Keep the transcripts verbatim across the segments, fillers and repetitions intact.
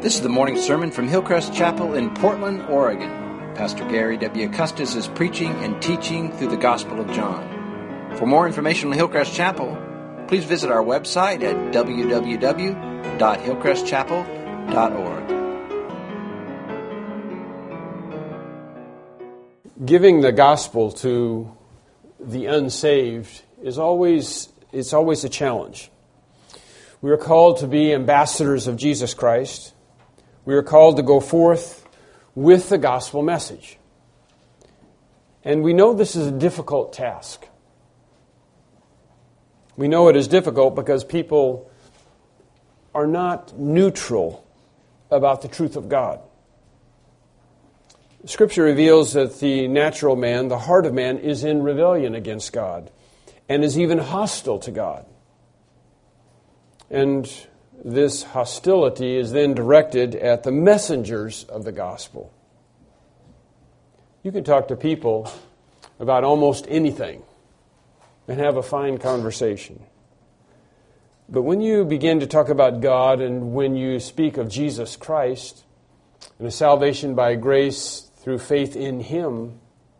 This is the morning sermon from Hillcrest Chapel in Portland, Oregon. Pastor Gary W. Custis is preaching and teaching through the Gospel of John. For more information on Hillcrest Chapel, please visit our website at w w w dot hillcrest chapel dot org. Giving the gospel to the unsaved is always it's always a challenge. We are called to be ambassadors of Jesus Christ. We are called to go forth with the gospel message. And we know this is a difficult task. We know it is difficult because people are not neutral about the truth of God. Scripture reveals that the natural man, the heart of man, is in rebellion against God and is even hostile to God. And this hostility is then directed at the messengers of the gospel. You can talk to people about almost anything and have a fine conversation. But when you begin to talk about God and when you speak of Jesus Christ and a salvation by grace through faith in Him,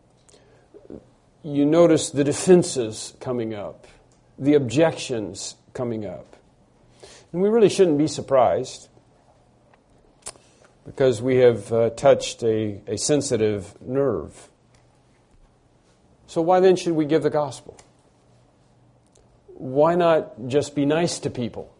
you notice the defenses coming up, the objections coming up. And we really shouldn't be surprised because we have uh, touched a, a sensitive nerve. So why then should we give the gospel? Why not just be nice to people?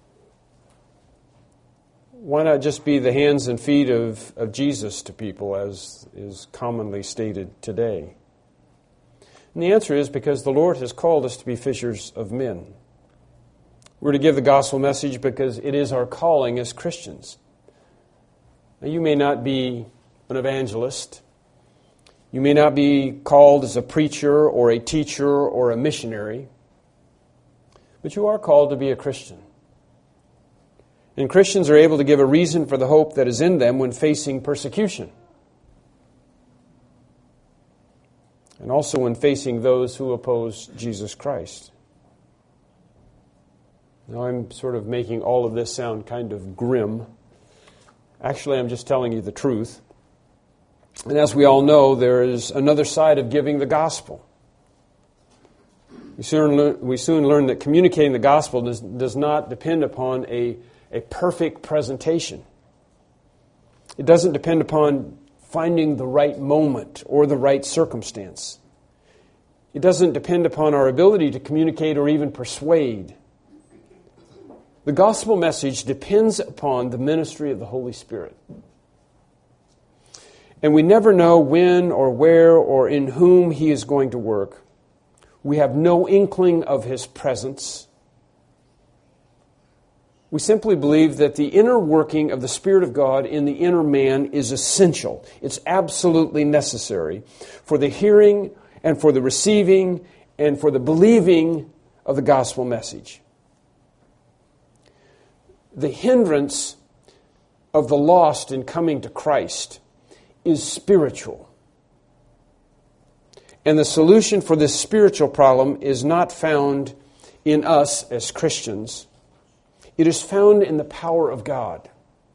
Why not just be the hands and feet of, of Jesus to people, as is commonly stated today? And the answer is because the Lord has called us to be fishers of men. We're to give the gospel message because it is our calling as Christians. Now, you may not be an evangelist. You may not be called as a preacher or a teacher or a missionary. But you are called to be a Christian. And Christians are able to give a reason for the hope that is in them when facing persecution. And also when facing those who oppose Jesus Christ. Now I'm sort of making all of this sound kind of grim. Actually, I'm just telling you the truth. And as we all know, there is another side of giving the gospel. We soon learn, we soon learn that communicating the gospel does, does not depend upon a, a perfect presentation. It doesn't depend upon finding the right moment or the right circumstance. It doesn't depend upon our ability to communicate or even persuade. The gospel message depends upon the ministry of the Holy Spirit. And we never know when or where or in whom He is going to work. We have no inkling of His presence. We simply believe that the inner working of the Spirit of God in the inner man is essential. It's absolutely necessary for the hearing and for the receiving and for the believing of the gospel message. The hindrance of the lost in coming to Christ is spiritual. And the solution for this spiritual problem is not found in us as Christians. It is found in the power of God.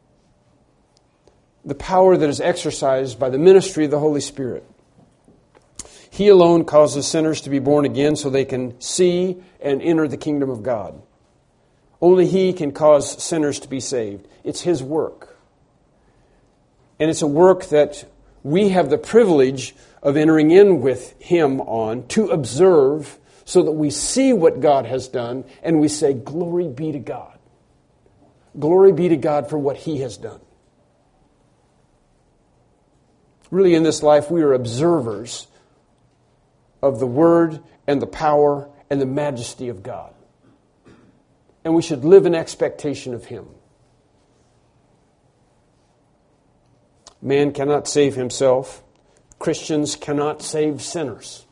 The power that is exercised by the ministry of the Holy Spirit. He alone causes sinners to be born again so they can see and enter the kingdom of God. Only He can cause sinners to be saved. It's His work. And it's a work that we have the privilege of entering in with Him on to observe so that we see what God has done and we say, glory be to God. Glory be to God for what He has done. Really, in this life, we are observers of the Word and the power and the majesty of God. And we should live in expectation of Him. Man cannot save himself. Christians cannot save sinners.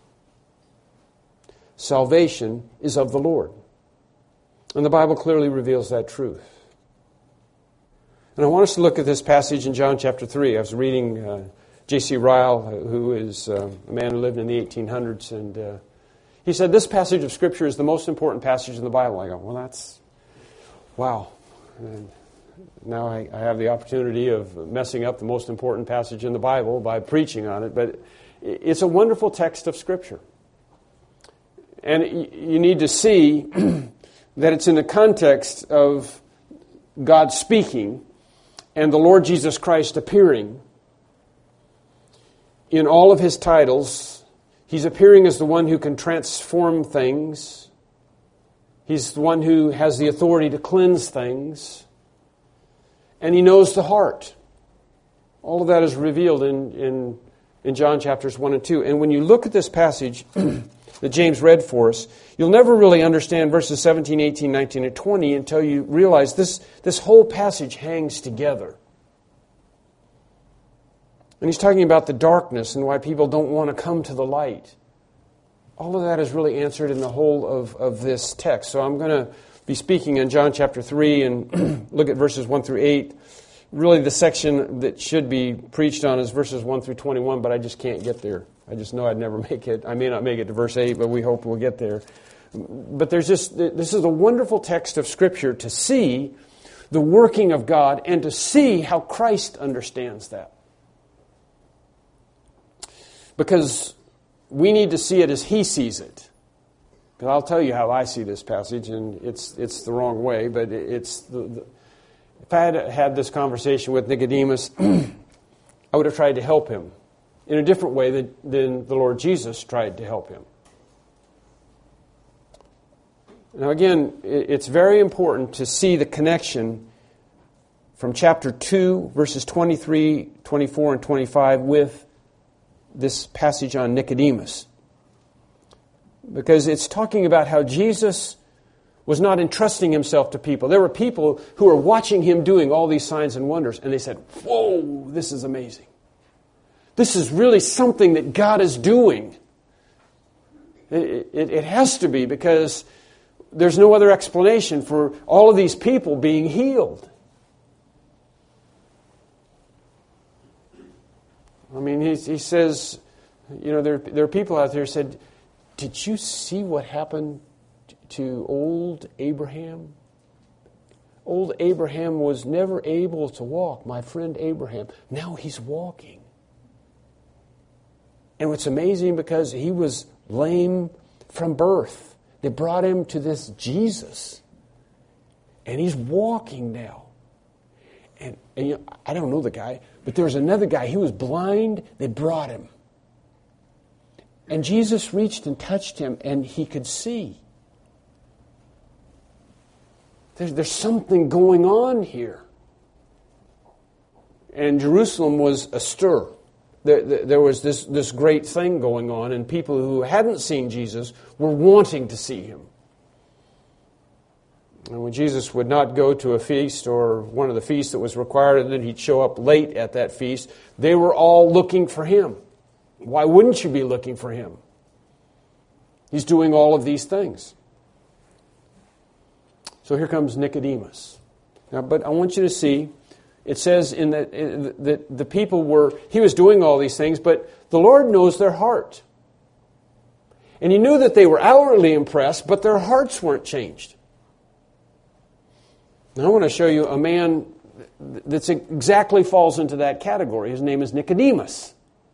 Salvation is of the Lord. And the Bible clearly reveals that truth. And I want us to look at this passage in John chapter three. I was reading uh, J C Ryle, who is uh, a man who lived in the eighteen hundreds, and uh, he said, this passage of Scripture is the most important passage in the Bible. I go, well, that's, wow. And now I, I have the opportunity of messing up the most important passage in the Bible by preaching on it, but it's a wonderful text of Scripture. And you need to see that it's in the context of God speaking and the Lord Jesus Christ appearing. In all of His titles, He's appearing as the one who can transform things. He's the one who has the authority to cleanse things. And He knows the heart. All of that is revealed in, in, in John chapters one and two. And when you look at this passage that James read for us, you'll never really understand verses seventeen, eighteen, nineteen, and twenty until you realize this, this whole passage hangs together. And he's talking about the darkness and why people don't want to come to the light. All of that is really answered in the whole of, of this text. So I'm going to be speaking in John chapter three and look at verses one through eight. Really the section that should be preached on is verses one through twenty-one, but I just can't get there. I just know I'd never make it. I may not make it to verse eight, but we hope we'll get there. But there's just, this is a wonderful text of Scripture to see the working of God and to see how Christ understands that. Because we need to see it as He sees it. Because I'll tell you how I see this passage, and it's it's the wrong way, but it's the, the if I had had this conversation with Nicodemus, I would have tried to help him in a different way than, than the Lord Jesus tried to help him. Now again, it's very important to see the connection from chapter two, verses twenty-three, twenty-four, and twenty-five with this passage on Nicodemus. Because it's talking about how Jesus was not entrusting Himself to people. There were people who were watching Him doing all these signs and wonders, and they said, "Whoa, this is amazing. This is really something that God is doing." It, it, it has to be, because there's no other explanation for all of these people being healed. I mean, he, he says, you know, there, there are people out there who said, "Did you see what happened to old Abraham? Old Abraham was never able to walk. My friend Abraham, now he's walking." And what's amazing, because he was lame from birth. They brought him to this Jesus. And he's walking now. And, and you know, I don't know the guy, but there was another guy. He was blind. They brought him. And Jesus reached and touched him, and he could see. There's, there's something going on here. And Jerusalem was astir. There, there, there was this, this great thing going on, and people who hadn't seen Jesus were wanting to see Him. And when Jesus would not go to a feast or one of the feasts that was required, and then He'd show up late at that feast, they were all looking for Him. Why wouldn't you be looking for Him? He's doing all of these things. So here comes Nicodemus. Now, but I want you to see, it says in that the, the people were, he was doing all these things, but the Lord knows their heart. And He knew that they were outwardly impressed, but their hearts weren't changed. Now I want to show you a man that exactly falls into that category. His name is Nicodemus.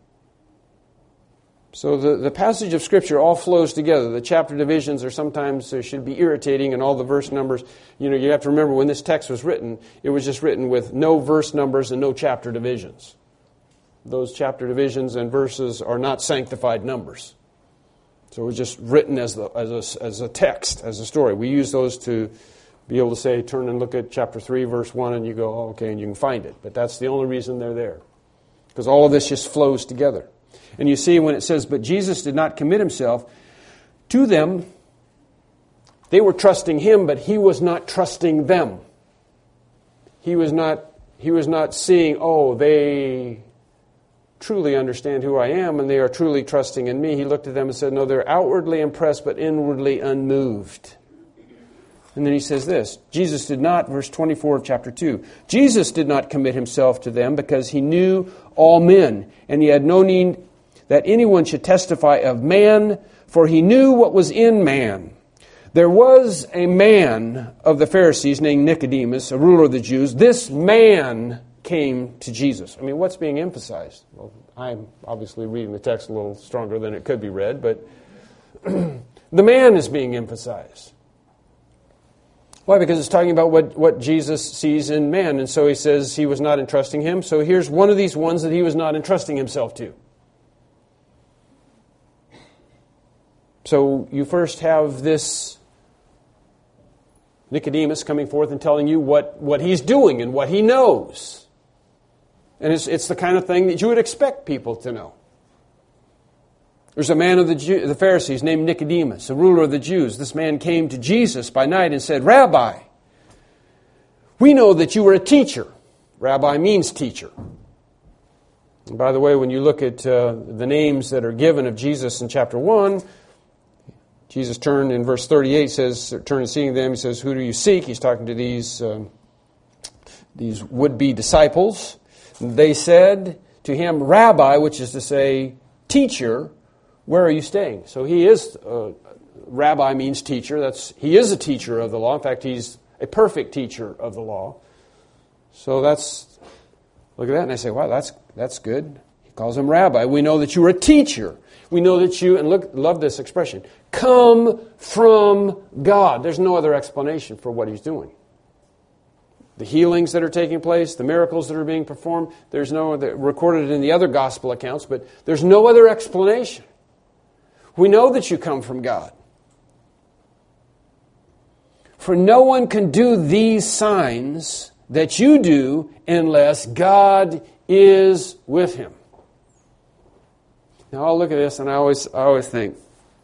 So the, the passage of Scripture all flows together. The chapter divisions are sometimes, they should be irritating, and all the verse numbers. You know, you have to remember when this text was written, it was just written with no verse numbers and no chapter divisions. Those chapter divisions and verses are not sanctified numbers. So it was just written as, the, as, a, as a text, as a story. We use those to be able to say, turn and look at chapter three, verse one, and you go, oh, okay, and you can find it. But that's the only reason they're there. Because all of this just flows together. And you see when it says, but Jesus did not commit Himself to them, they were trusting Him, but He was not trusting them. He was not, he was not seeing, oh, they truly understand who I am, and they are truly trusting in me. He looked at them and said, no, they're outwardly impressed, but inwardly unmoved. And then He says this, Jesus did not, verse twenty-four of chapter two, Jesus did not commit Himself to them because He knew all men, and He had no need that anyone should testify of man, for He knew what was in man, There was a man of the Pharisees named Nicodemus, a ruler of the Jews. This man came to Jesus. I mean, what's being emphasized? Well, I'm obviously reading the text a little stronger than it could be read, but the man is being emphasized. Why? Because it's talking about what, what Jesus sees in man. And so he says he was not entrusting him. So here's one of these ones that he was not entrusting himself to. So you first have this Nicodemus coming forth and telling you what, what he's doing and what he knows. And it's, it's the kind of thing that you would expect people to know. There's a man of the, Jew, the Pharisees named Nicodemus, a ruler of the Jews. This man came to Jesus by night and said, "Rabbi, we know that you are a teacher." Rabbi means teacher. And by the way, when you look at uh, the names that are given of Jesus in chapter one, Jesus turned in verse thirty-eight, says, "Turn and seeing them," he says, "Who do you seek?" He's talking to these, uh, these would-be disciples. They said to him, "Rabbi," which is to say, teacher, "where are you staying?" So he is, uh, rabbi means teacher. That's he is a teacher of the law. In fact, he's a perfect teacher of the law. So that's, look at that, and I say, wow, that's that's good. He calls him rabbi. We know that you are a teacher. We know that you, and look, love this expression, come from God. There's no other explanation for what he's doing. The healings that are taking place, the miracles that are being performed, there's no other, recorded in the other gospel accounts, but there's no other explanation. We know that you come from God. For no one can do these signs that you do unless God is with him. Now I'll look at this and I always, I always think,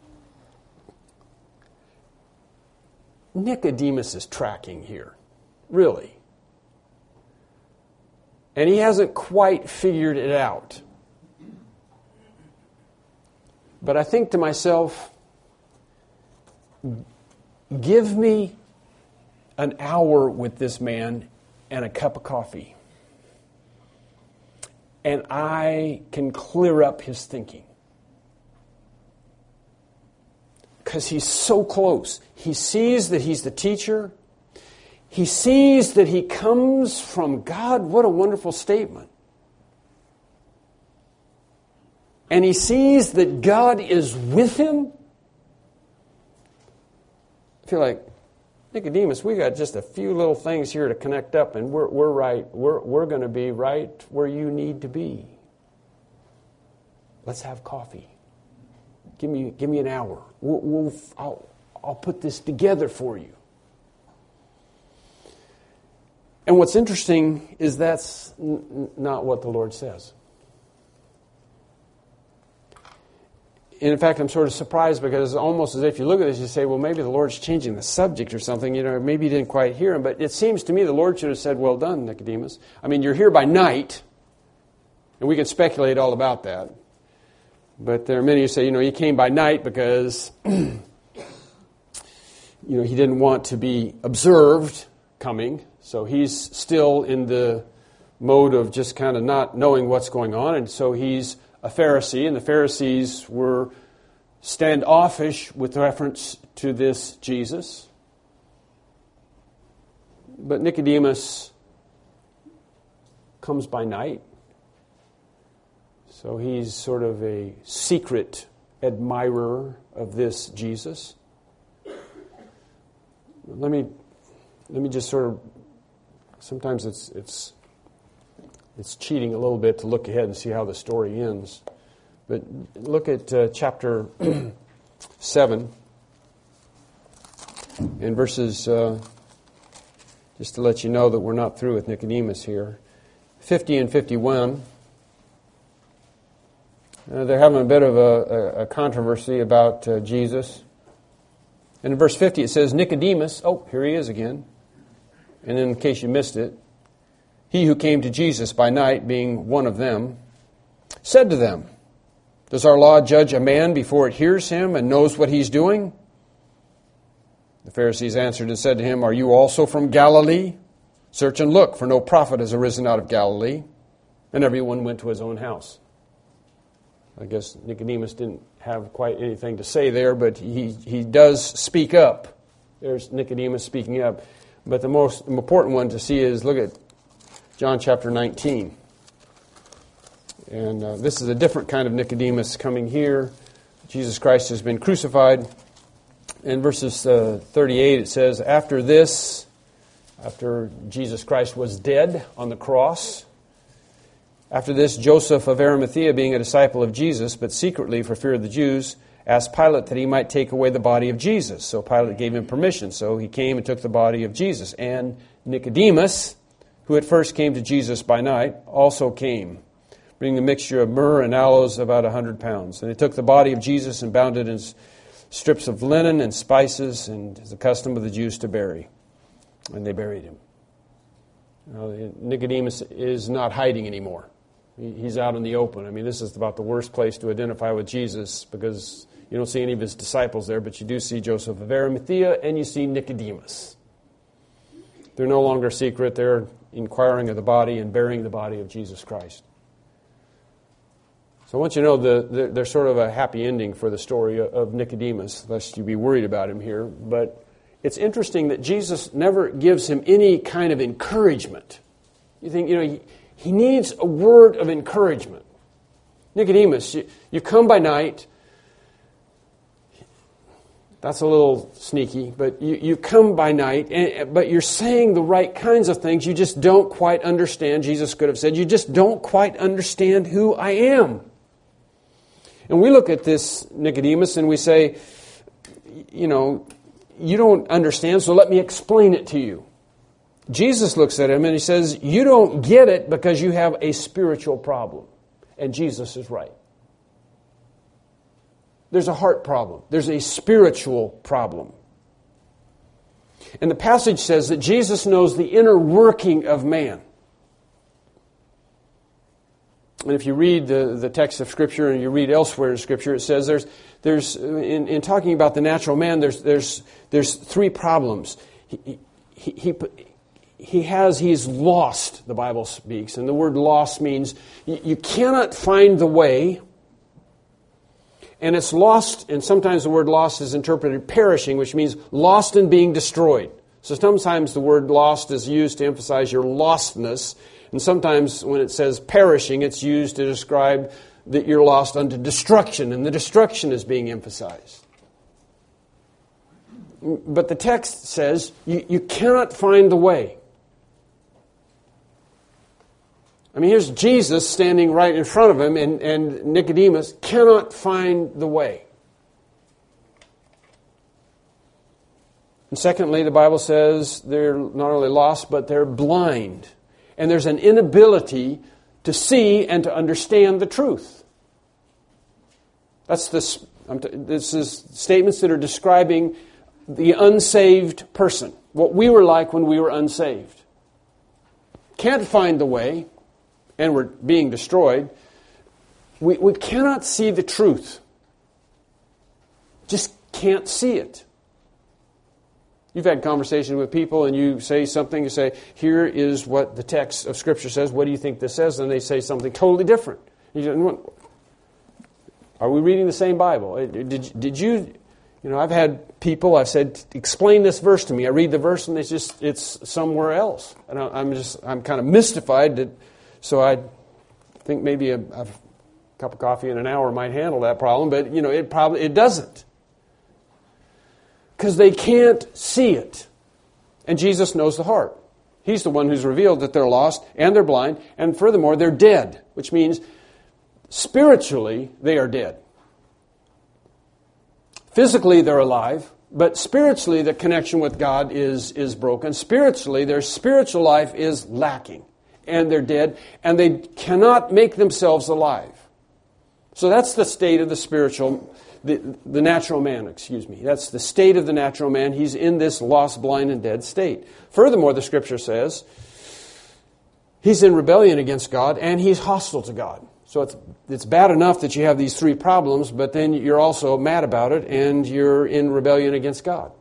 Nicodemus is tracking here. Really. And he hasn't quite figured it out. But I think to myself, give me an hour with this man and a cup of coffee, and I can clear up his thinking. Because he's so close. He sees that he's the teacher. He sees that he comes from God. What a wonderful statement. And he sees that God is with him. I feel like, Nicodemus, we got just a few little things here to connect up, and we're we're right. We're we're going to be right where you need to be. Let's have coffee. Give me give me an hour. We'll, we'll I'll I'll put this together for you. And what's interesting is that's n- not what the Lord says. And in fact, I'm sort of surprised because almost as if you look at this, you say, well, maybe the Lord's changing the subject or something. You know, maybe you didn't quite hear him. But it seems to me the Lord should have said, well done, Nicodemus. I mean, you're here by night, and we can speculate all about that. But there are many who say, you know, he came by night because, you know, he didn't want to be observed coming. So he's still in the mode of just kind of not knowing what's going on. And so he's a Pharisee, and the Pharisees were standoffish with reference to this Jesus. But Nicodemus comes by night. So he's sort of a secret admirer of this Jesus. Let me let me just sort of, sometimes it's it's It's cheating a little bit to look ahead and see how the story ends. But look at uh, chapter seven, in verses, uh, just to let you know that we're not through with Nicodemus here, fifty and fifty-one. Uh, they're having a bit of a, a controversy about uh, Jesus. And in verse fifty it says, Nicodemus, oh, here he is again. And in case you missed it, he who came to Jesus by night, being one of them, said to them, does our law judge a man before it hears him and knows what he's doing? The Pharisees answered and said to him, are you also from Galilee? Search and look, for no prophet has arisen out of Galilee. And everyone went to his own house. I guess Nicodemus didn't have quite anything to say there, but he, he does speak up. There's Nicodemus speaking up. But the most important one to see is, look at John chapter nineteen. And uh, this is a different kind of Nicodemus coming here. Jesus Christ has been crucified. In verses uh, thirty-eight it says, after this, after Jesus Christ was dead on the cross, after this, Joseph of Arimathea, being a disciple of Jesus, but secretly for fear of the Jews, asked Pilate that he might take away the body of Jesus. So Pilate gave him permission. So he came and took the body of Jesus. And Nicodemus, who at first came to Jesus by night, also came, bringing a mixture of myrrh and aloes, about a hundred pounds. And they took the body of Jesus and bound it in strips of linen and spices, and it's the custom of the Jews to bury. And they buried him. Now, Nicodemus is not hiding anymore. He's out in the open. I mean, this is about the worst place to identify with Jesus, because you don't see any of his disciples there, but you do see Joseph of Arimathea and you see Nicodemus. They're no longer secret. They're inquiring of the body and burying the body of Jesus Christ. So I want you to know the, the, there's sort of a happy ending for the story of Nicodemus, lest you be worried about him here. But it's interesting that Jesus never gives him any kind of encouragement. You think, you know, he, he needs a word of encouragement. Nicodemus, you, you come by night. That's a little sneaky, but you, you come by night, and, but you're saying the right kinds of things. You just don't quite understand. Jesus could have said, you just don't quite understand who I am. And we look at this Nicodemus and we say, you know, you don't understand, so let me explain it to you. Jesus looks at him and he says, you don't get it because you have a spiritual problem. And Jesus is right. There's a heart problem. There's a spiritual problem. And the passage says that Jesus knows the inner working of man. And if you read the, the text of Scripture and you read elsewhere in Scripture, it says there's there's in, in talking about the natural man, there's there's there's three problems. He he he, he has he's lost, the Bible speaks, and the word lost means you, you cannot find the way. And it's lost, and sometimes the word lost is interpreted perishing, which means lost and being destroyed. So sometimes the word lost is used to emphasize your lostness, and sometimes when it says perishing, it's used to describe that you're lost unto destruction, and the destruction is being emphasized. But the text says you, you cannot find the way. I mean, here's Jesus standing right in front of him, and, and Nicodemus cannot find the way. And secondly, the Bible says they're not only lost, but they're blind. And there's an inability to see and to understand the truth. That's this. This is statements that are describing the unsaved person, what we were like when we were unsaved. Can't find the way. And we're being destroyed, we, we cannot see the truth. Just can't see it. You've had conversations with people and you say something, you say, here is what the text of Scripture says, what do you think this says? And they say something totally different. You say, are we reading the same Bible? Did, did you, you know, I've had people, I've said, explain this verse to me. I read the verse and it's just, it's somewhere else. And I'm just, I'm kind of mystified that. So I think maybe a, a cup of coffee in an hour might handle that problem, but you know it probably it doesn't, because they can't see it, and Jesus knows the heart. He's the one who's revealed that they're lost and they're blind, and furthermore they're dead, which means spiritually they are dead. Physically they're alive, but spiritually the connection with God is is broken. Spiritually their spiritual life is lacking. And they're dead, and they cannot make themselves alive. So that's the state of the spiritual, the, the natural man, excuse me. That's the state of the natural man. He's in this lost, blind, and dead state. Furthermore, the Scripture says, he's in rebellion against God, and he's hostile to God. So it's, it's bad enough that you have these three problems, but then you're also mad about it, and you're in rebellion against God.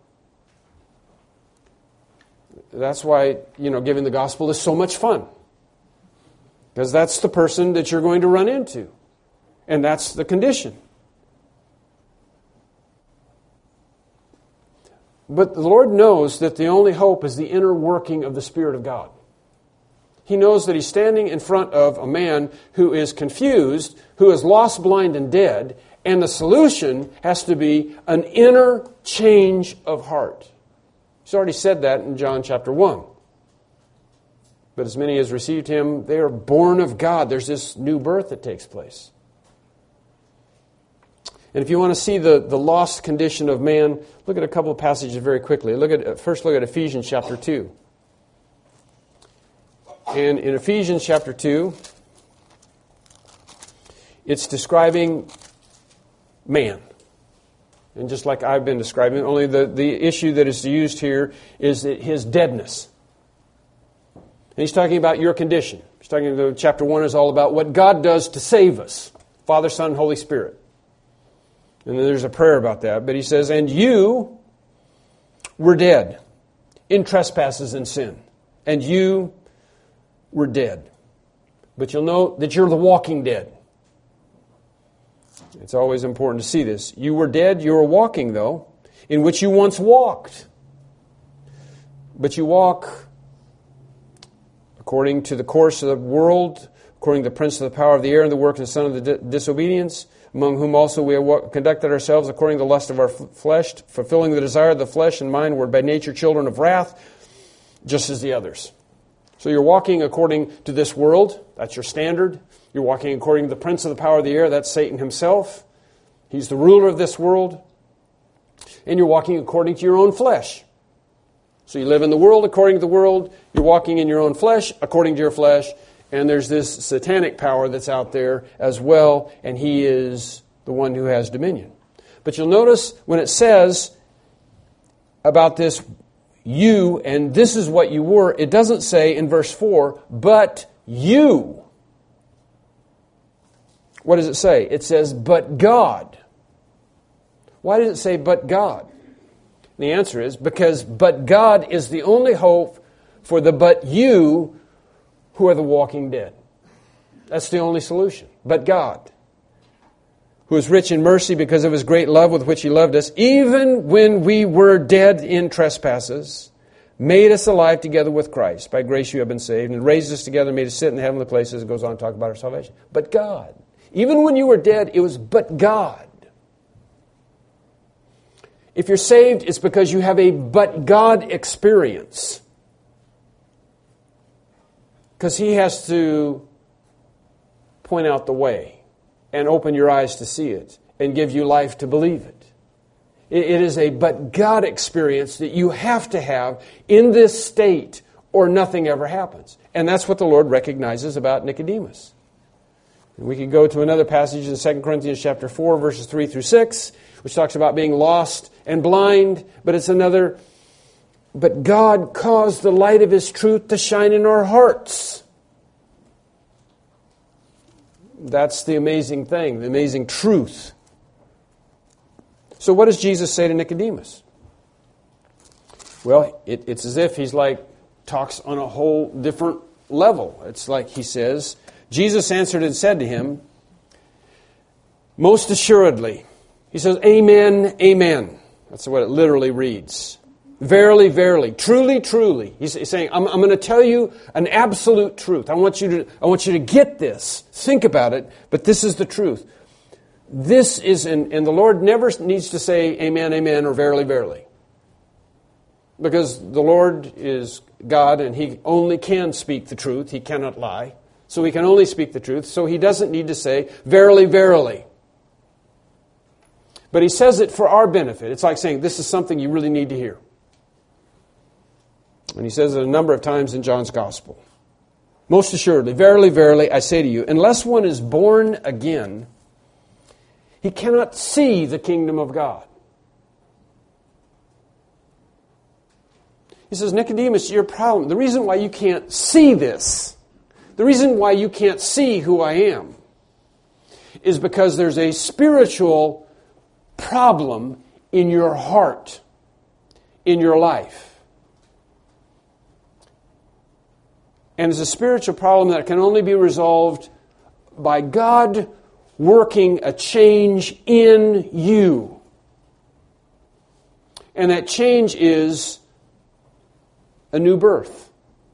That's why, you know, giving the gospel is so much fun. Because that's the person that you're going to run into. And that's the condition. But the Lord knows that the only hope is the inner working of the Spirit of God. He knows that he's standing in front of a man who is confused, who is lost, blind, and dead, and the solution has to be an inner change of heart. He's already said that in John chapter one. But as many as received him, they are born of God. There's this new birth that takes place. And if you want to see the, the lost condition of man, look at a couple of passages very quickly. Look at First look at Ephesians chapter two. And in Ephesians chapter two, it's describing man. And just like I've been describing, only the, the issue that is used here is his deadness. And he's talking about your condition. He's talking about chapter one is all about what God does to save us. Father, Son, Holy Spirit. And then there's a prayer about that. But he says, and you were dead in trespasses and sin. And you were dead. But you'll know that you're the walking dead. It's always important to see this. You were dead, you were walking, though, in which you once walked. But you walk according to the course of the world, according to the prince of the power of the air and the work of the son of the di- disobedience, among whom also we have conducted ourselves according to the lust of our f- flesh, fulfilling the desire of the flesh and mind, were by nature children of wrath, just as the others. So you're walking according to this world. That's your standard. You're walking according to the prince of the power of the air. That's Satan himself. He's the ruler of this world. And you're walking according to your own flesh. So you live in the world according to the world. You're walking in your own flesh according to your flesh. And there's this satanic power that's out there as well, and he is the one who has dominion. But you'll notice when it says about this, you, and this is what you were, it doesn't say in verse four, but you. What does it say? It says, but God. Why does it say, but God? And the answer is, because but God is the only hope for the but you who are the walking dead. That's the only solution. But God, who is rich in mercy because of his great love with which he loved us, even when we were dead in trespasses, made us alive together with Christ. By grace you have been saved, and raised us together and made us sit in the heavenly places. It goes on to talk about our salvation. But God. Even when you were dead, it was but God. If you're saved, it's because you have a but God experience. Because he has to point out the way and open your eyes to see it and give you life to believe it. It is a but God experience that you have to have in this state or nothing ever happens. And that's what the Lord recognizes about Nicodemus. And we can go to another passage in Second Corinthians chapter four, verses three through six, which talks about being lost and blind, but it's another... But God caused the light of his truth to shine in our hearts. That's the amazing thing, the amazing truth. So what does Jesus say to Nicodemus? Well, it, it's as if he's like, talks on a whole different level. It's like he says, Jesus answered and said to him, most assuredly. He says, amen, amen. That's what it literally reads. Verily, verily, truly, truly. He's saying, I'm, I'm going to tell you an absolute truth. I want you to, I want you to get this. Think about it, but this is the truth. This is, and, and the Lord never needs to say amen, amen, or verily, verily. Because the Lord is God and he only can speak the truth. He cannot lie. So he can only speak the truth. So he doesn't need to say verily, verily. But he says it for our benefit. It's like saying this is something you really need to hear. And he says it a number of times in John's Gospel. Most assuredly, verily, verily, I say to you, unless one is born again, he cannot see the kingdom of God. He says, Nicodemus, your problem, the reason why you can't see this, the reason why you can't see who I am, is because there's a spiritual problem in your heart, in your life. And it's a spiritual problem that can only be resolved by God working a change in you. And that change is a new birth.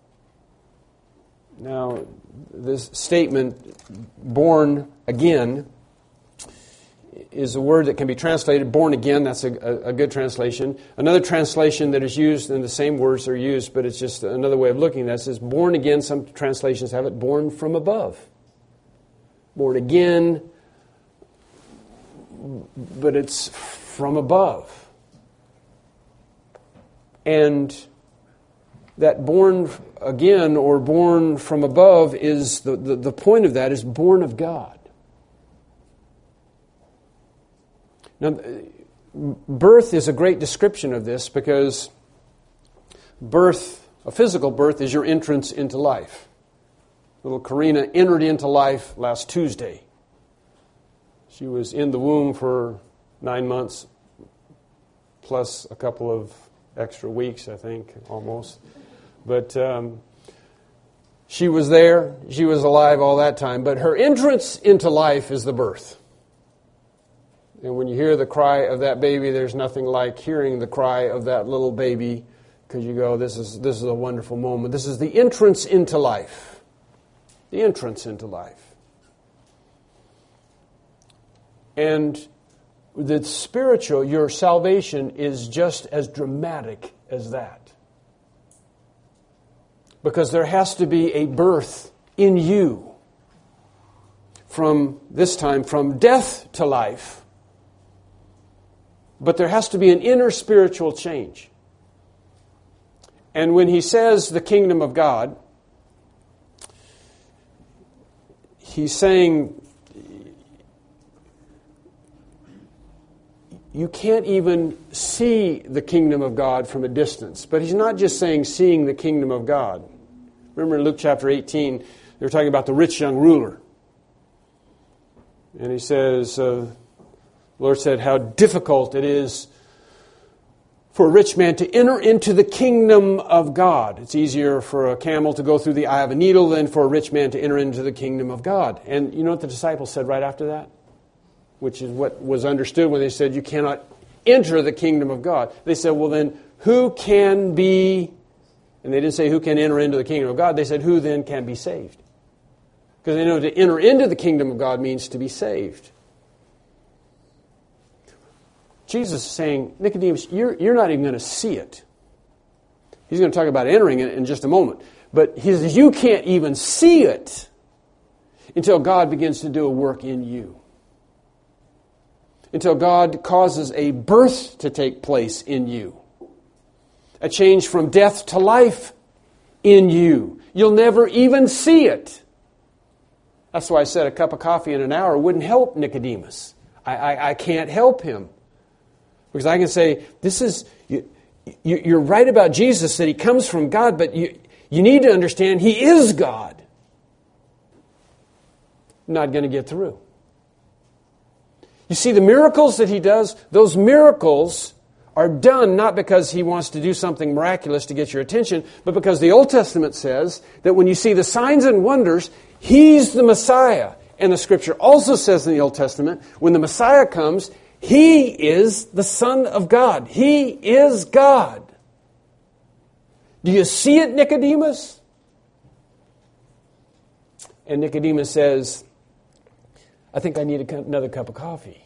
Now, this statement, born again, is a word that can be translated born again. That's a, a, a good translation. Another translation that is used, and the same words are used, but it's just another way of looking at this, is born again. Some translations have it born from above. Born again, but it's from above. And that born again or born from above is, the, the, the point of that is born of God. Now, birth is a great description of this because birth, a physical birth, is your entrance into life. Little Karina entered into life last Tuesday. She was in the womb for nine months, plus a couple of extra weeks, I think, almost. But um, she was there. She was alive all that time. But her entrance into life is the birth. And when you hear the cry of that baby, there's nothing like hearing the cry of that little baby, because you go, this is this is a wonderful moment. This is the entrance into life. The entrance into life. And the spiritual, your salvation is just as dramatic as that. Because there has to be a birth in you from, this time, from death to life. But there has to be an inner spiritual change. And when he says the kingdom of God, he's saying you can't even see the kingdom of God from a distance. But he's not just saying seeing the kingdom of God. Remember in Luke chapter eighteen, they were talking about the rich young ruler. And he says, uh, the Lord said how difficult it is for a rich man to enter into the kingdom of God. It's easier for a camel to go through the eye of a needle than for a rich man to enter into the kingdom of God. And you know what the disciples said right after that? Which is what was understood when they said you cannot enter the kingdom of God. They said, well then, who can be, and they didn't say who can enter into the kingdom of God. They said, who then can be saved? Because they know to enter into the kingdom of God means to be saved. Jesus is saying, Nicodemus, you're, you're not even going to see it. He's going to talk about entering it in just a moment. But he says, you can't even see it until God begins to do a work in you. Until God causes a birth to take place in you. A change from death to life in you. You'll never even see it. That's why I said a cup of coffee in an hour wouldn't help Nicodemus. I, I, I can't help him. Because I can say, this is, you, you, you're right about Jesus, that he comes from God, but you, you need to understand he is God. Not going to get through. You see, the miracles that he does, those miracles are done not because he wants to do something miraculous to get your attention, but because the Old Testament says that when you see the signs and wonders, he's the Messiah. And the Scripture also says in the Old Testament, when the Messiah comes, he is the Son of God. He is God. Do you see it, Nicodemus? And Nicodemus says, I think I need another cup of coffee.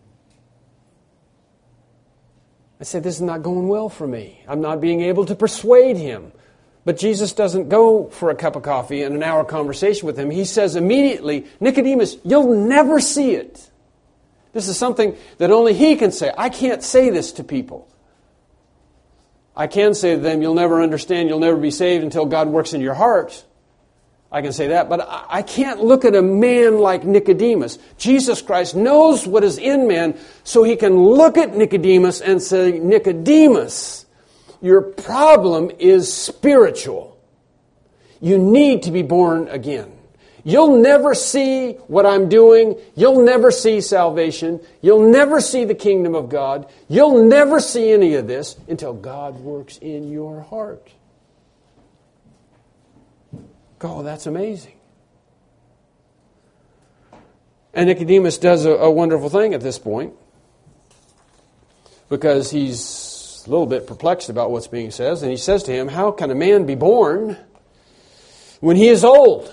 I said, this is not going well for me. I'm not being able to persuade him. But Jesus doesn't go for a cup of coffee and an hour conversation with him. He says immediately, Nicodemus, you'll never see it. This is something that only he can say. I can't say this to people. I can say to them, you'll never understand, you'll never be saved until God works in your heart. I can say that, but I can't look at a man like Nicodemus. Jesus Christ knows what is in man, so he can look at Nicodemus and say, Nicodemus, your problem is spiritual. You need to be born again. You'll never see what I'm doing. You'll never see salvation. You'll never see the kingdom of God. You'll never see any of this until God works in your heart. Oh, that's amazing. And Nicodemus does a, a wonderful thing at this point, because he's a little bit perplexed about what's being said, and he says to him, how can a man be born when he is old?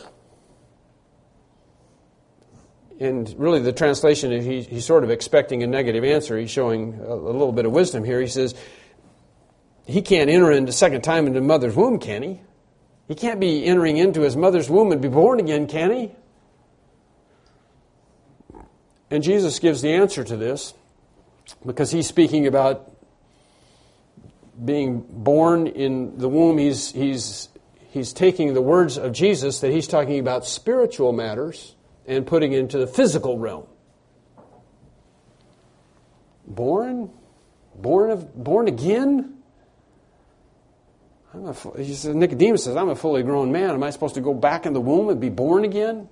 And really the translation, he, he's sort of expecting a negative answer. He's showing a, a little bit of wisdom here. He says, he can't enter into second time into mother's womb, can he? He can't be entering into his mother's womb and be born again, can he? And Jesus gives the answer to this because he's speaking about being born in the womb. He's, he's, he's taking the words of Jesus that he's talking about spiritual matters and putting it into the physical realm. Born? Born of born again? I'm a, he says, Nicodemus says, I'm a fully grown man. Am I supposed to go back in the womb and be born again?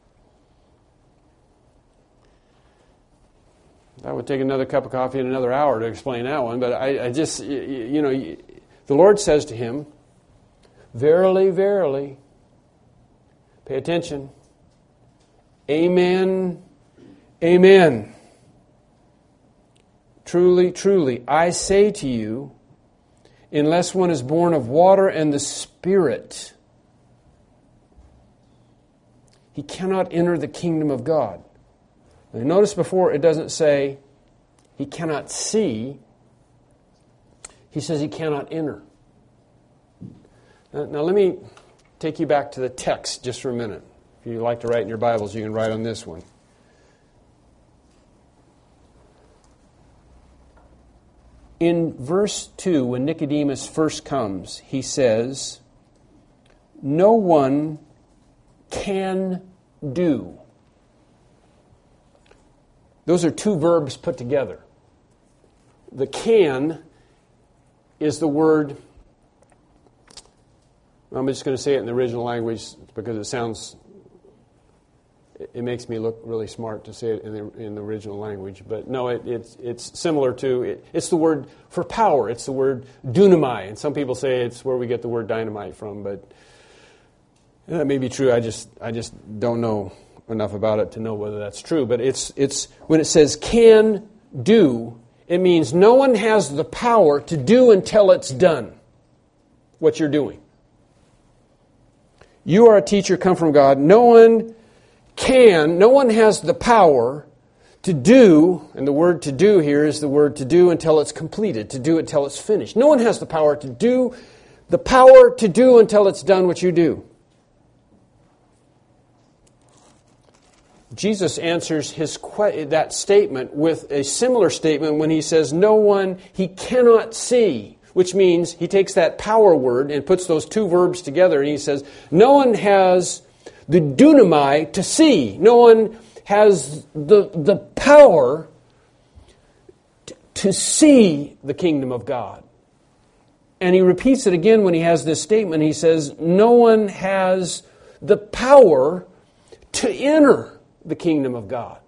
That would take another cup of coffee and another hour to explain that one. But I, I just, you know, the Lord says to him, verily, verily, pay attention, amen, amen. Truly, truly, I say to you, unless one is born of water and the Spirit, he cannot enter the kingdom of God. Now, notice before it doesn't say he cannot see. He says he cannot enter. Now, now let me take you back to the text just for a minute. If you like to write in your Bibles, you can write on this one. In verse two, when Nicodemus first comes, he says, no one can do. Those are two verbs put together. The can is the word, I'm just going to say it in the original language because it sounds, it makes me look really smart to say it in the, in the original language. But no, it, it's, it's similar to, it, it's the word for power. It's the word dunamai. And some people say it's where we get the word dynamite from. But that may be true. I just, I just don't know enough about it to know whether that's true. But it's, it's when it says can do, it means no one has the power to do until it's done what you're doing. You are a teacher come from God. No one can, no one has the power to do, and the word to do here is the word to do until it's completed, to do until it's finished. No one has the power to do, the power to do until it's done what you do. Jesus answers his that statement with a similar statement when he says, no one, he cannot see, which means he takes that power word and puts those two verbs together and he says, no one has the dunamai to see. No one has the, the power to, to see the kingdom of God. And he repeats it again when he has this statement. He says, no one has the power to enter the kingdom of God.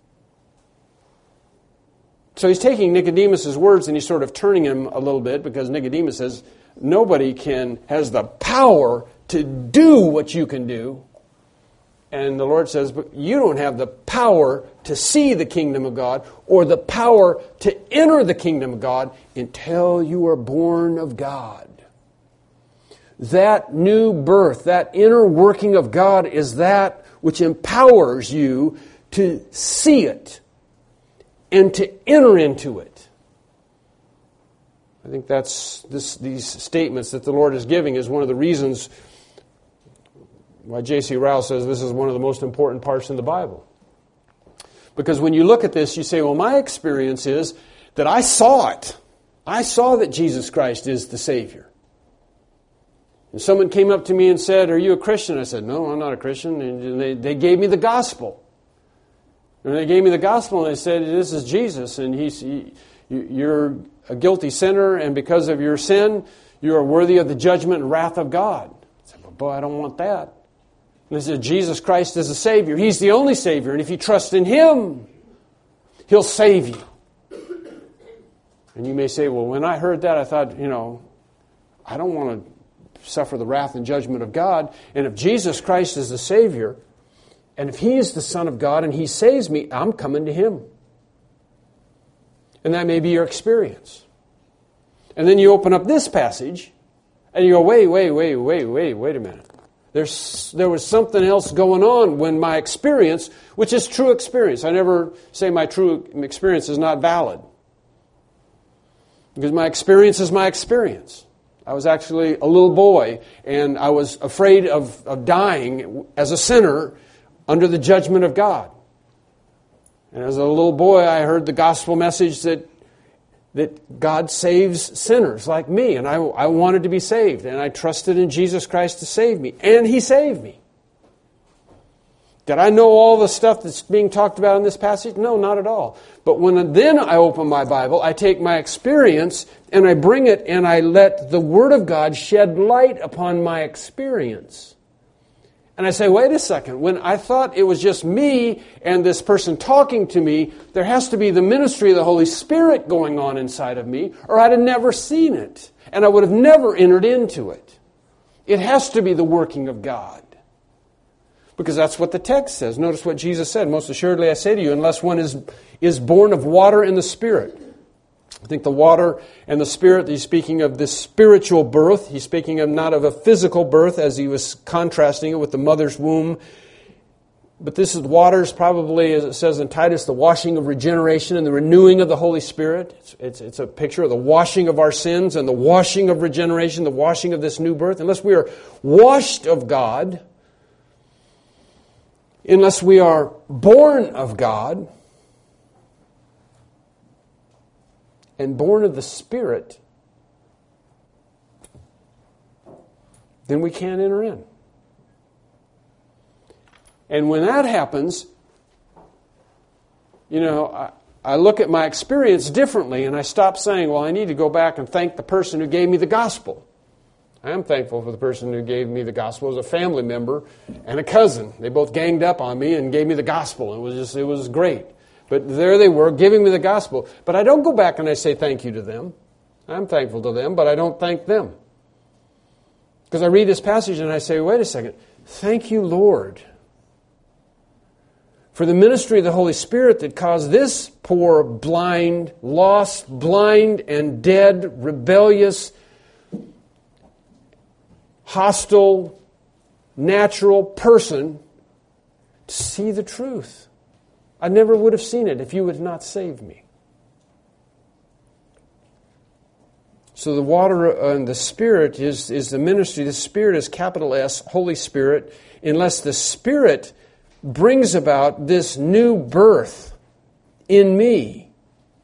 So he's taking Nicodemus' words and he's sort of turning him a little bit because Nicodemus says, nobody can has the power to do what you can do. And the Lord says, but you don't have the power to see the kingdom of God or the power to enter the kingdom of God until you are born of God. That new birth, that inner working of God is that which empowers you to see it and to enter into it. I think that's this, these statements that the Lord is giving is one of the reasons why J C Ryle says this is one of the most important parts in the Bible. Because when you look at this, you say, well, my experience is that I saw it. I saw that Jesus Christ is the Savior. And someone came up to me and said, are you a Christian? I said, no, I'm not a Christian. And they, they gave me the gospel. And they gave me the gospel and they said, this is Jesus. And he's, he, you're a guilty sinner, and because of your sin, you are worthy of the judgment and wrath of God. I said, well, boy, I don't want that. And they said, Jesus Christ is the Savior. He's the only Savior. And if you trust in Him, He'll save you. And you may say, well, when I heard that, I thought, you know, I don't want to suffer the wrath and judgment of God. And if Jesus Christ is the Savior, and if He is the Son of God and He saves me, I'm coming to Him. And that may be your experience. And then you open up this passage, and you go, wait, wait, wait, wait, wait, wait a minute. There's, there was something else going on when my experience, which is true experience. I never say my true experience is not valid. Because my experience is my experience. I was actually a little boy, and I was afraid of, of dying as a sinner under the judgment of God. And as a little boy, I heard the gospel message that that God saves sinners like me, and I, I wanted to be saved, and I trusted in Jesus Christ to save me, and He saved me. Did I know all the stuff that's being talked about in this passage? No, not at all. But when then I open my Bible, I take my experience, and I bring it, and I let the Word of God shed light upon my experience. And I say, wait a second, when I thought it was just me and this person talking to me, there has to be the ministry of the Holy Spirit going on inside of me, or I'd have never seen it, and I would have never entered into it. It has to be the working of God. Because that's what the text says. Notice what Jesus said, most assuredly I say to you, unless one is, is born of water and the Spirit. I think the water and the Spirit, he's speaking of this spiritual birth. He's speaking of not of a physical birth as he was contrasting it with the mother's womb. But this is water is probably, as it says in Titus, the washing of regeneration and the renewing of the Holy Spirit. It's, it's, it's a picture of the washing of our sins and the washing of regeneration, the washing of this new birth. Unless we are washed of God, unless we are born of God, and born of the Spirit, then we can't enter in. And when that happens, you know, I, I look at my experience differently, and I stop saying, well, I need to go back and thank the person who gave me the gospel. I am thankful for the person who gave me the gospel. It was a family member and a cousin. They both ganged up on me and gave me the gospel. It was just, it was great. But there they were, giving me the gospel. But I don't go back and I say thank you to them. I'm thankful to them, but I don't thank them. Because I read this passage and I say, wait a second. Thank you, Lord, for the ministry of the Holy Spirit that caused this poor, blind, lost, blind, and dead, rebellious, hostile, natural person to see the truth. I never would have seen it if you had not saved me. So the water and the Spirit is, is the ministry. The Spirit is capital S, Holy Spirit. Unless the Spirit brings about this new birth in me,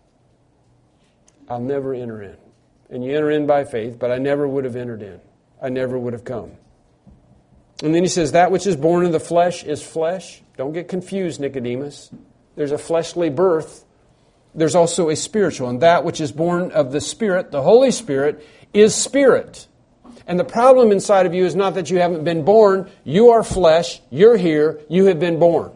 I'll never enter in. And you enter in by faith, but I never would have entered in. I never would have come. And then he says, that which is born of the flesh is flesh. Don't get confused, Nicodemus. There's a fleshly birth. There's also a spiritual. And that which is born of the Spirit, the Holy Spirit, is spirit. And the problem inside of you is not that you haven't been born. You are flesh. You're here. You have been born.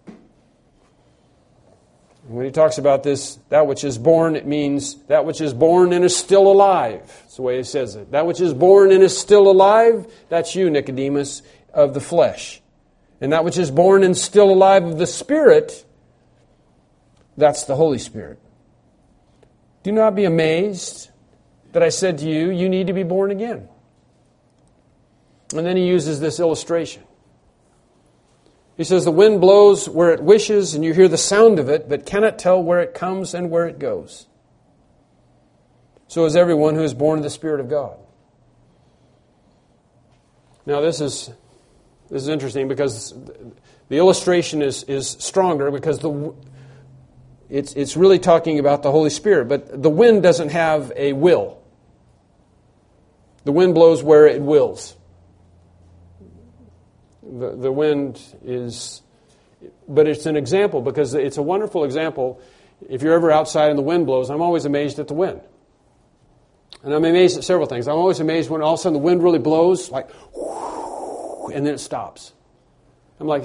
And when he talks about this, that which is born, it means that which is born and is still alive. That's the way he says it. That which is born and is still alive, that's you, Nicodemus, of the flesh. And that which is born and still alive of the Spirit, that's the Holy Spirit. Do not be amazed that I said to you, you need to be born again. And then he uses this illustration. He says, the wind blows where it wishes, and you hear the sound of it, but cannot tell where it comes and where it goes. So is everyone who is born of the Spirit of God. Now this is this is interesting because the illustration is, is stronger because the it's it's really talking about the Holy Spirit, but the wind doesn't have a will. The wind blows where it wills. The, the wind is, but it's an example because it's a wonderful example. If you're ever outside and the wind blows, I'm always amazed at the wind. And I'm amazed at several things. I'm always amazed when all of a sudden the wind really blows, like, whoosh, and then it stops. I'm like,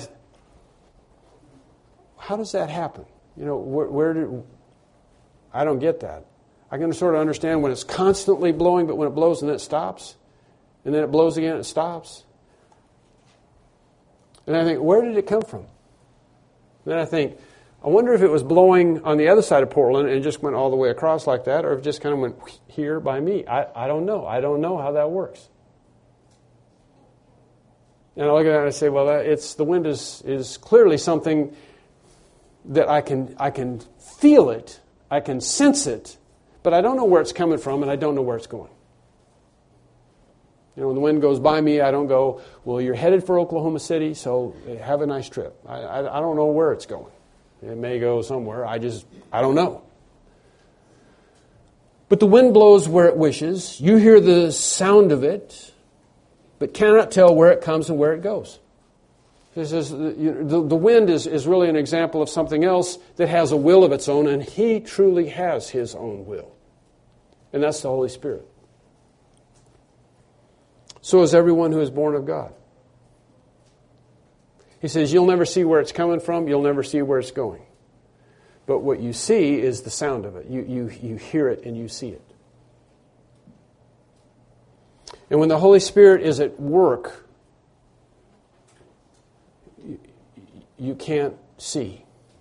how does that happen? You know, where, where did, I don't get that. I can sort of understand when it's constantly blowing, but when it blows and then it stops, and then it blows again and it stops. And I think, where did it come from? Then I think, I wonder if it was blowing on the other side of Portland and just went all the way across like that, or if it just kind of went here by me. I, I don't know. I don't know how that works. And I look at that and I say, well, it's the wind is, is clearly something that I can I can feel it, I can sense it, but I don't know where it's coming from and I don't know where it's going. You know, when the wind goes by me, I don't go, well, you're headed for Oklahoma City, so have a nice trip. I, I, I don't know where it's going. It may go somewhere. I just, I don't know. But the wind blows where it wishes. You hear the sound of it, but cannot tell where it comes and where it goes. This is, you know, the, the wind is, is really an example of something else that has a will of its own, and He truly has His own will. And that's the Holy Spirit. So is everyone who is born of God. He says, you'll never see where it's coming from, you'll never see where it's going. But what you see is the sound of it. You, you, you hear it and you see it. And when the Holy Spirit is at work, you, you can't see.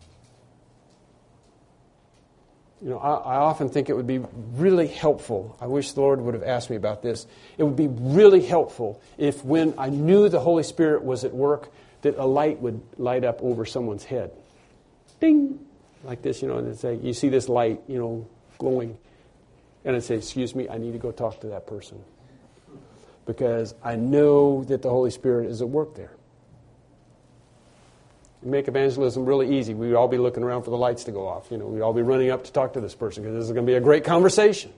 You know, I, I often think it would be really helpful. I wish the Lord would have asked me about this. It would be really helpful if when I knew the Holy Spirit was at work, that a light would light up over someone's head. Ding! Like this, you know, and it'd say, you see this light, you know, glowing. And I'd say, excuse me, I need to go talk to that person. Because I know that the Holy Spirit is at work there. It'd make evangelism really easy. We'd all be looking around for the lights to go off. You know, we'd all be running up to talk to this person because this is going to be a great conversation.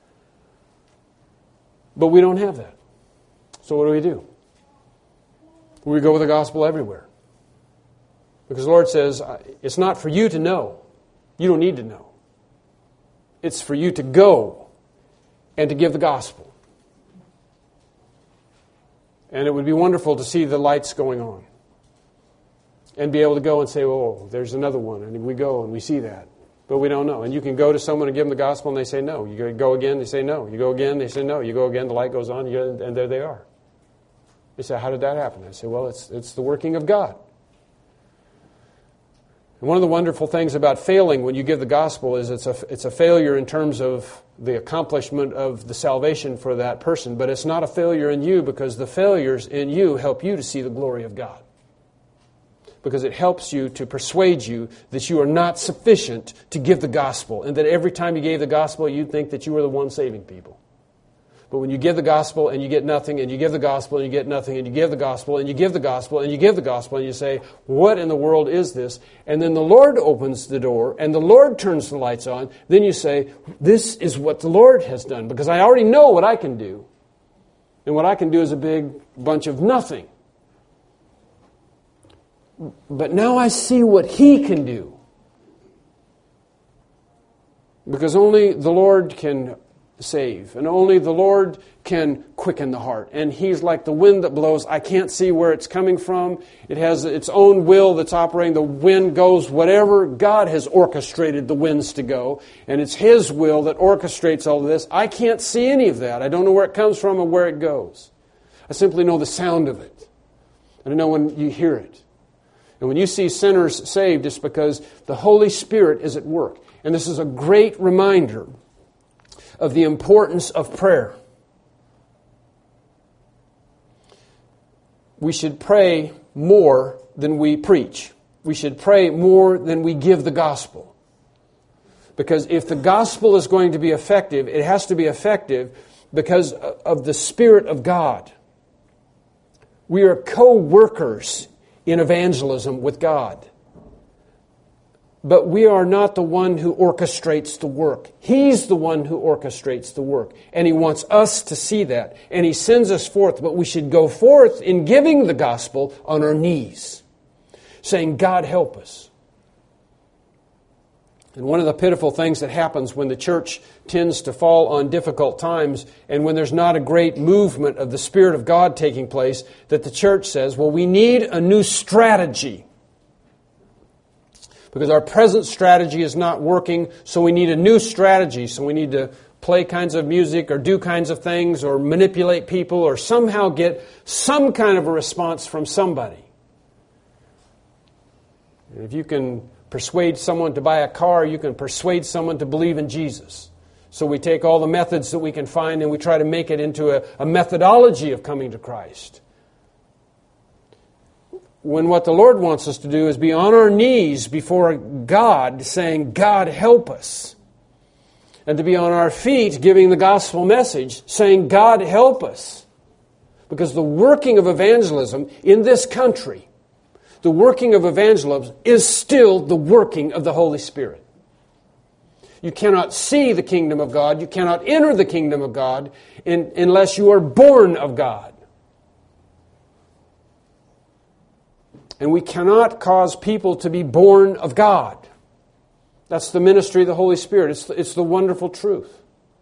But we don't have that. So what do we do? We go with the gospel everywhere. Because the Lord says, it's not for you to know. You don't need to know. It's for you to go and to give the gospel. And it would be wonderful to see the lights going on. And be able to go and say, oh, there's another one. And we go and we see that. But we don't know. And you can go to someone and give them the gospel and they say no. You go again, they say no. You go again, they say no. You go again, the light goes on, and there they are. They say, how did that happen? I say, well, it's it's the working of God. And one of the wonderful things about failing when you give the gospel is it's a, it's a failure in terms of the accomplishment of the salvation for that person. But it's not a failure in you because the failures in you help you to see the glory of God. Because it helps you to persuade you that you are not sufficient to give the gospel. And that every time you gave the gospel, you'd think that you were the one saving people. But when you give the gospel and you get nothing, and you give the gospel and you get nothing, and you give the gospel and you give the gospel and you give the gospel, and you say, what in the world is this? And then the Lord opens the door and the Lord turns the lights on. Then you say, this is what the Lord has done. Because I already know what I can do. And what I can do is a big bunch of nothing. But now I see what He can do. Because only the Lord can save. And only the Lord can quicken the heart. And He's like the wind that blows. I can't see where it's coming from. It has its own will that's operating. The wind goes whatever. God has orchestrated the winds to go. And it's His will that orchestrates all of this. I can't see any of that. I don't know where it comes from or where it goes. I simply know the sound of it. And I know when you hear it. And when you see sinners saved, it's because the Holy Spirit is at work. And this is a great reminder of the importance of prayer. We should pray more than we preach. We should pray more than we give the gospel. Because if the gospel is going to be effective, it has to be effective because of the Spirit of God. We are co-workers in evangelism with God. But we are not the one who orchestrates the work. He's the one who orchestrates the work. And He wants us to see that. And He sends us forth. But we should go forth in giving the gospel on our knees, saying, God, help us. And one of the pitiful things that happens when the church tends to fall on difficult times and when there's not a great movement of the Spirit of God taking place, that the church says, well, we need a new strategy. Because our present strategy is not working, so we need a new strategy. So we need to play kinds of music or do kinds of things or manipulate people or somehow get some kind of a response from somebody. And if you can persuade someone to buy a car, you can persuade someone to believe in Jesus. So we take all the methods that we can find and we try to make it into a, a methodology of coming to Christ. When what the Lord wants us to do is be on our knees before God, saying, God, help us. And to be on our feet giving the gospel message, saying, God, help us. Because the working of evangelism in this country, the working of evangelism is still the working of the Holy Spirit. You cannot see the kingdom of God, you cannot enter the kingdom of God in, unless you are born of God. And we cannot cause people to be born of God. That's the ministry of the Holy Spirit. It's the, it's the wonderful truth.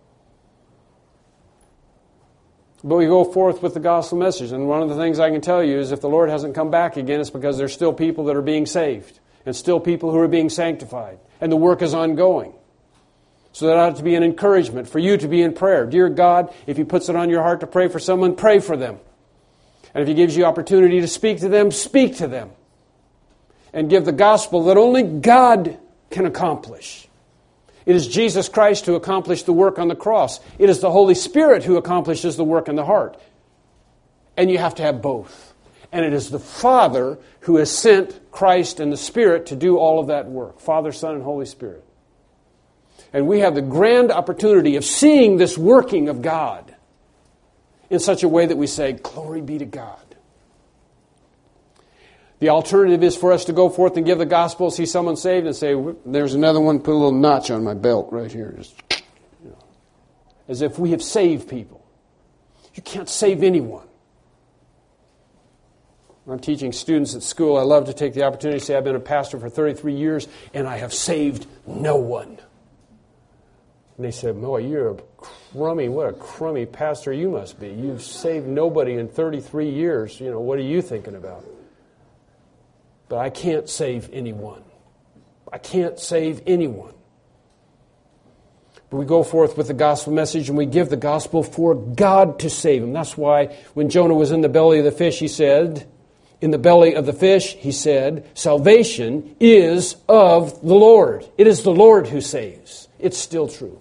But we go forth with the gospel message. And one of the things I can tell you is if the Lord hasn't come back again, it's because there's still people that are being saved. And still people who are being sanctified. And the work is ongoing. So that ought to be an encouragement for you to be in prayer. Dear God, if He puts it on your heart to pray for someone, pray for them. And if He gives you opportunity to speak to them, speak to them. And give the gospel that only God can accomplish. It is Jesus Christ who accomplished the work on the cross. It is the Holy Spirit who accomplishes the work in the heart. And you have to have both. And it is the Father who has sent Christ and the Spirit to do all of that work. Father, Son, and Holy Spirit. And we have the grand opportunity of seeing this working of God in such a way that we say, glory be to God. The alternative is for us to go forth and give the gospel, see someone saved, and say, there's another one, put a little notch on my belt right here. Just, you know, as if we have saved people. You can't save anyone. When I'm teaching students at school, I love to take the opportunity to say, I've been a pastor for thirty-three years, and I have saved no one. And they said, boy, you're a crummy, what a crummy pastor you must be. You've saved nobody in thirty-three years. You know, what are you thinking about? But I can't save anyone. I can't save anyone. But we go forth with the gospel message and we give the gospel for God to save him. That's why when Jonah was in the belly of the fish, he said, in the belly of the fish, he said, salvation is of the Lord. It is the Lord who saves. It's still true.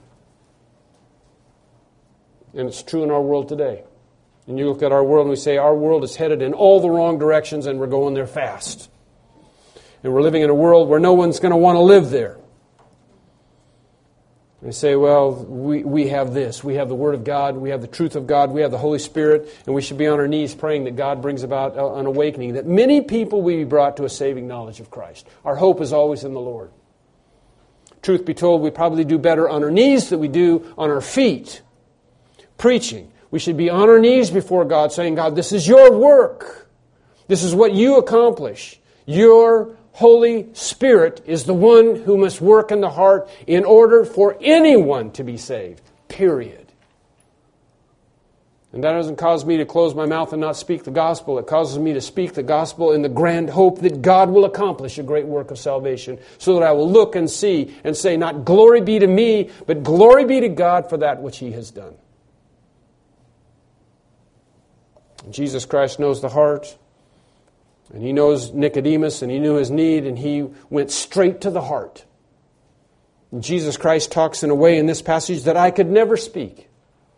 And it's true in our world today. And you look at our world and we say our world is headed in all the wrong directions and we're going there fast. And we're living in a world where no one's going to want to live there. And they say, well, we, we have this. We have the Word of God. We have the truth of God. We have the Holy Spirit. And we should be on our knees praying that God brings about an awakening, that many people will be brought to a saving knowledge of Christ. Our hope is always in the Lord. Truth be told, we probably do better on our knees than we do on our feet. Preaching. We should be on our knees before God saying, God, this is your work. This is what you accomplish. Your Holy Spirit is the one who must work in the heart in order for anyone to be saved. Period. And that doesn't cause me to close my mouth and not speak the gospel. It causes me to speak the gospel in the grand hope that God will accomplish a great work of salvation so that I will look and see and say, not glory be to me, but glory be to God for that which He has done. Jesus Christ knows the heart. And He knows Nicodemus, and He knew his need, and He went straight to the heart. And Jesus Christ talks in a way in this passage that I could never speak.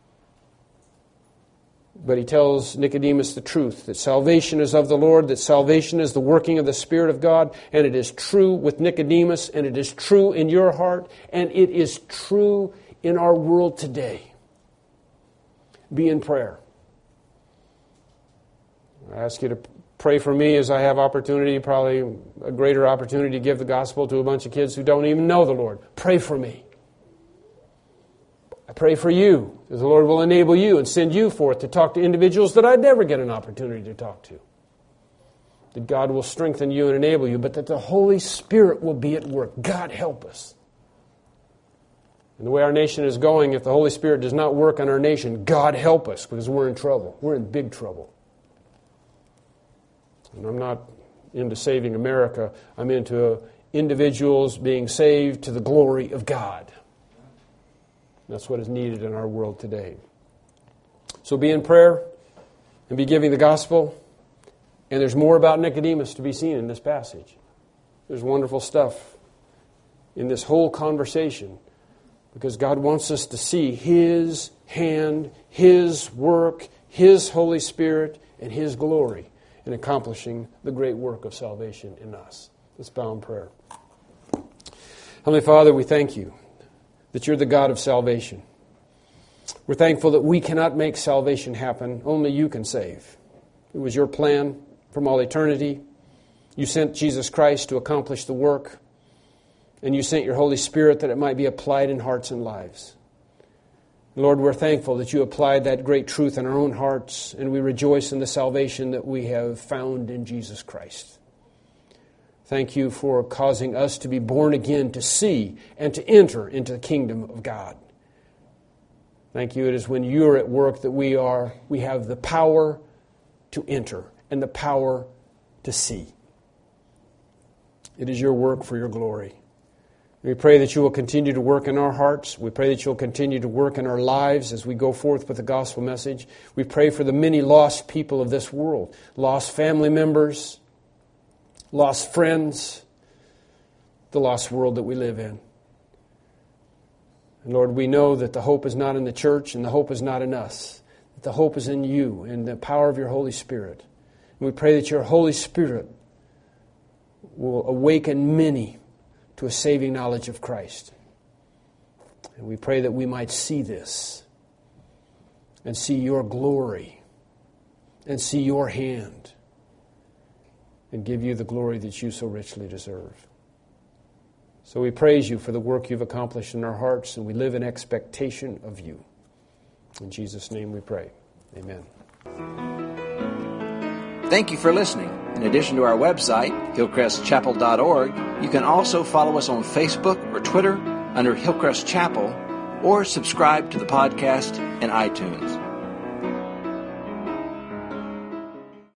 But He tells Nicodemus the truth, that salvation is of the Lord, that salvation is the working of the Spirit of God, and it is true with Nicodemus, and it is true in your heart, and it is true in our world today. Be in prayer. I ask you to pray for me as I have opportunity, probably a greater opportunity to give the gospel to a bunch of kids who don't even know the Lord. Pray for me. I pray for you, as the Lord will enable you and send you forth to talk to individuals that I'd never get an opportunity to talk to. That God will strengthen you and enable you, but that the Holy Spirit will be at work. God help us. And the way our nation is going, if the Holy Spirit does not work on our nation, God help us, because we're in trouble. We're in big trouble. And I'm not into saving America. I'm into uh, individuals being saved to the glory of God. That's what is needed in our world today. So be in prayer and be giving the gospel. And there's more about Nicodemus to be seen in this passage. There's wonderful stuff in this whole conversation, because God wants us to see His hand, His work, His Holy Spirit, and His glory in accomplishing the great work of salvation in us. Let's bow in prayer. Heavenly Father, we thank You that You're the God of salvation. We're thankful that we cannot make salvation happen. Only You can save. It was Your plan from all eternity. You sent Jesus Christ to accomplish the work, and You sent Your Holy Spirit that it might be applied in hearts and lives. Lord, we're thankful that You applied that great truth in our own hearts, and we rejoice in the salvation that we have found in Jesus Christ. Thank You for causing us to be born again, to see and to enter into the kingdom of God. Thank You, it is when You are at work that we are, we have the power to enter and the power to see. It is Your work for Your glory. We pray that You will continue to work in our hearts. We pray that You'll continue to work in our lives as we go forth with the gospel message. We pray for the many lost people of this world, lost family members, lost friends, the lost world that we live in. And Lord, we know that the hope is not in the church and the hope is not in us. That the hope is in You and the power of Your Holy Spirit. And we pray that Your Holy Spirit will awaken many to a saving knowledge of Christ. And we pray that we might see this and see Your glory and see Your hand and give You the glory that You so richly deserve. So we praise You for the work You've accomplished in our hearts, and we live in expectation of You. In Jesus' name we pray. Amen. Thank you for listening. In addition to our website, hillcrest chapel dot org, you can also follow us on Facebook or Twitter under Hillcrest Chapel, or subscribe to the podcast in iTunes.